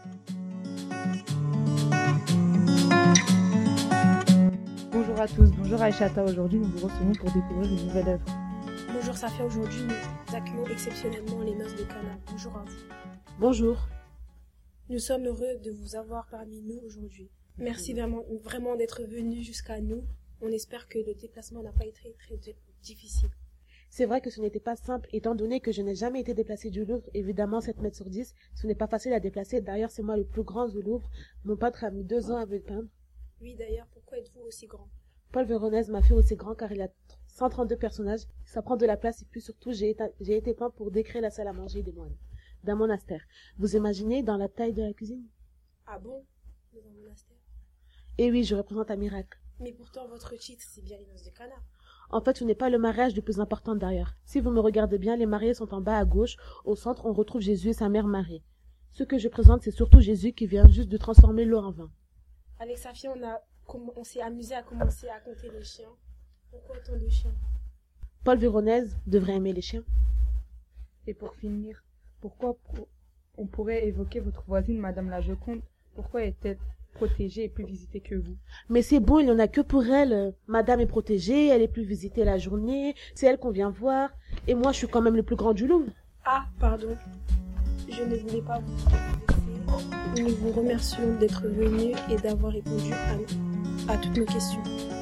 Bonjour à tous, bonjour Aïchata. Aujourd'hui, nous vous recevons pour découvrir une nouvelle œuvre. Bonjour Safia, aujourd'hui nous accueillons exceptionnellement les noces de Cana. Bonjour à vous. Bonjour. Nous sommes heureux de vous avoir parmi nous aujourd'hui. Merci vraiment d'être venu jusqu'à nous. On espère que le déplacement n'a pas été très difficile. C'est vrai que ce n'était pas simple, étant donné que je n'ai jamais été déplacée du Louvre. Évidemment, 7 mètres sur 10, ce n'est pas facile à déplacer. D'ailleurs, c'est moi le plus grand du Louvre. Mon peintre a mis 2 ans à me peindre. Oui, d'ailleurs, pourquoi êtes-vous aussi grand? Paul Véronèse m'a fait aussi grand car il a 132 personnages. Ça prend de la place et puis surtout, j'ai été peint pour décrire la salle à manger des moines d'un monastère. Vous imaginez dans la taille de la cuisine? Ah bon? Dans un monastère? Eh oui, je représente un miracle. Mais pourtant, votre titre, c'est bien les noces de Cana. En fait, ce n'est pas le mariage le plus important d'ailleurs. Si vous me regardez bien, les mariés sont en bas à gauche. Au centre, on retrouve Jésus et sa mère Marie. Ce que je présente, c'est surtout Jésus qui vient juste de transformer l'eau en vin. Avec Safia, on s'est amusé à commencer à compter les chiens. Pourquoi autant de chiens? Paul Véronèse devrait aimer les chiens. Et pour finir, on pourrait évoquer votre voisine, Madame la Joconde. Pourquoi est-elle protégée et plus visitée que vous? Mais c'est bon, il n'y en a que pour elle. Madame est protégée, elle est plus visitée la journée, c'est elle qu'on vient voir. Et moi, je suis quand même le plus grand du Louvre. Ah, pardon. Je ne voulais pas vous vexer. Nous vous remercions d'être venus et d'avoir répondu à toutes nos questions.